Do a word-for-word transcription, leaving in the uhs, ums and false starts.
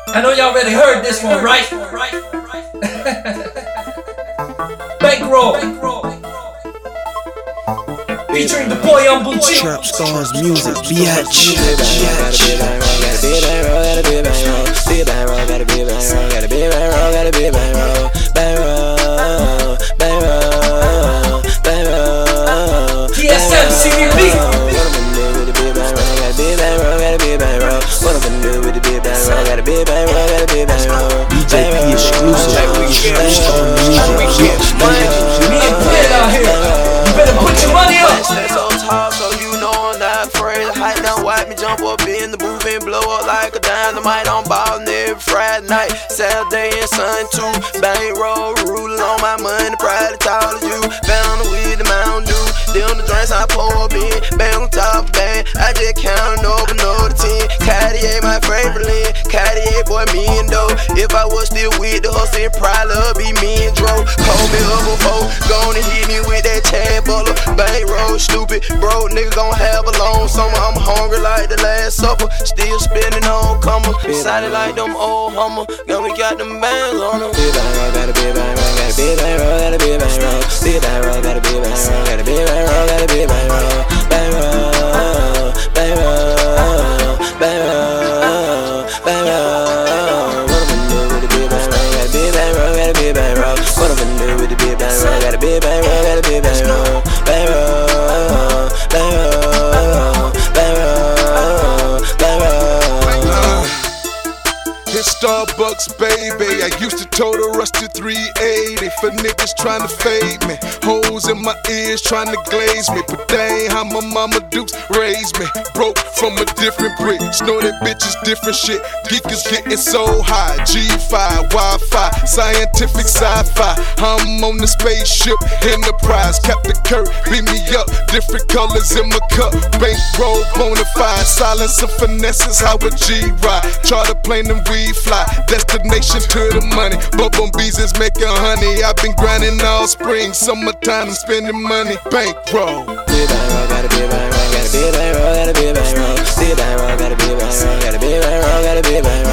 I know y'all already heard this one, right? Bankroll. Featuring the boy on Bucci. Trap Stars Music, bitch. T S M C D B. D J P exclusive. Trap Stars Music. Me and Pit out here. You better put your money up. Stay so tall, so you know I'm not afraid. Height down, wipe me, jump up in the booth and blow up like a dynamite. I'm ballin' every Friday night, Saturday and Sunday too. Bankroll, ruling on my money, pride as tall as you. Found the weed, the Mountain Dew, them the drinks I pour up in. Bang on top of bang, I just countin' over another ten. Cartier my favorite lens, Cartier boy me and dough. If I was still with the hustle, it probably be me and Dro. Call me up before, gonna hit me with that Chad Butler. Bankroll, stupid, bro, nigga gon' have a long summer. I'm hungry like the last supper, still spinning on comma. Excited like them old Hummer, now we got them bands on them. Big bankroll, got a big bankroll, got a big bankroll, got a big bankroll. Big bankroll, got a big bankroll, got a big bankroll, got a big bankroll. Bankroll, bankroll, bankroll, bankroll. What am I do with the big bankroll? Got a big bankroll, got a big bankroll. What am I do with the big bankroll? Got a big bankroll, got a big bankroll. Bankroll, bankroll, bankroll, bankroll. Hit Starbucks, baby. I used to total rush to three eighty for niggas trying to fade me. Holes in my ears trying to glaze me, but they ain't how my mama Dukes raised me. Broke from a different brick, snorted bitches, different shit. Geek is getting so high. G five, Wi-Fi, scientific sci-fi. I'm on the spaceship, Enterprise. Captain Kirk, beat me up. Different colors in my cup. Bankroll, bonafide. Silence and finesse is how a G ride. Charter plane and we fly. Destination to the money. Bubble bees is making honey. I've been grinding all spring. Summertime, I'm spending money. Bankroll. Big bankroll, got a big bankroll, got a big bankroll, got a big bankroll. Big bankroll, got a big bankroll, got a big bankroll, got a big bankroll.